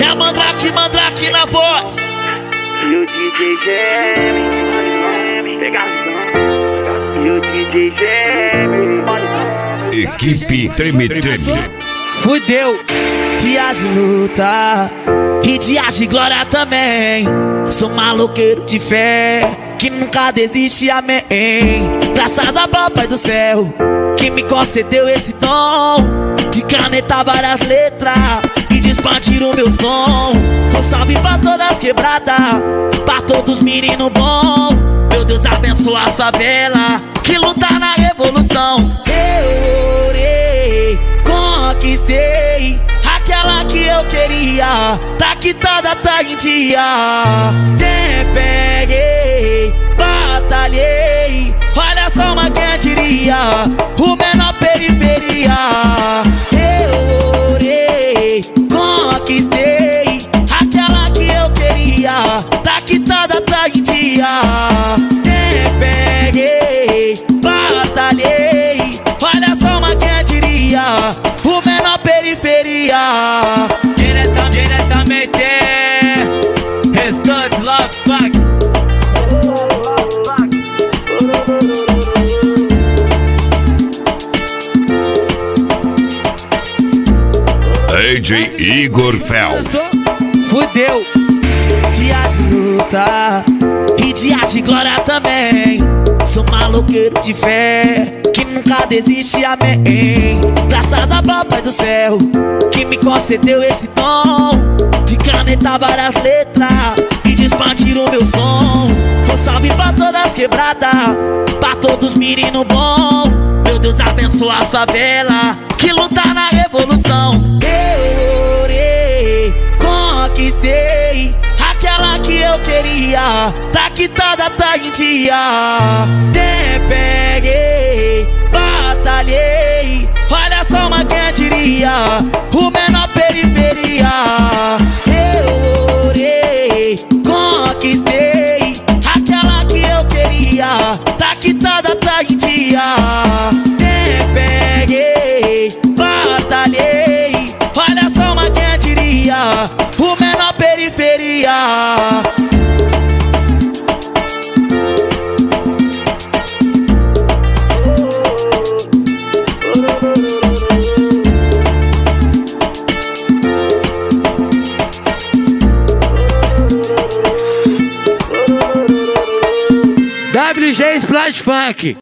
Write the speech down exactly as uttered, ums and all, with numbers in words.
a Mandrake, Mandrake na voz. E o D J Geme, pega a visão. E o D J Geme, equipe Treme Treme. Fudeu. Dias de luta e dias de glória também. Sou maloqueiro de fé que nunca desiste, amém. Graças ao papai do céu que me concedeu esse dom de caneta várias letras e de expandir o meu som. Um salve pra todas as quebradas, pra todos menino bom. Meu Deus abençoa as favelas que luta na revolução. Eu orei, conquistei aquela que eu queria, tá quitada, tá em dia. Te peguei, batalhei, olha só, mas quem diria, o menor periferia. Eu orei, conquistei aquela que eu queria, tá quitada, tá em dia. Te peguei, batalhei, olha só, mas quem diria, o menor periferia. Direta, diretamente Restante Love Funk. D J Igor Fel. Fudeu. Dias de luta e dias de glória também. Sou maloqueiro de fé que nunca desiste, amém. Graças ao papai do céu que me concedeu esse dom de caneta várias letras e de expandir o meu som. Um salve pra todas as quebradas, pra todos menino bom. Meu Deus abençoa as favelas que luta na revolução. Eu orei, conquistei aquela que eu queria, tá quitada, tá em dia. Te peguei, batalhei, olha só, mas quem diria, o menor periferia. Eu orei, conquistei aquela que eu queria, tá quitada, tá em dia. Te peguei, batalhei, olha só, mas quem diria, o menor periferia. W G Splash Funk.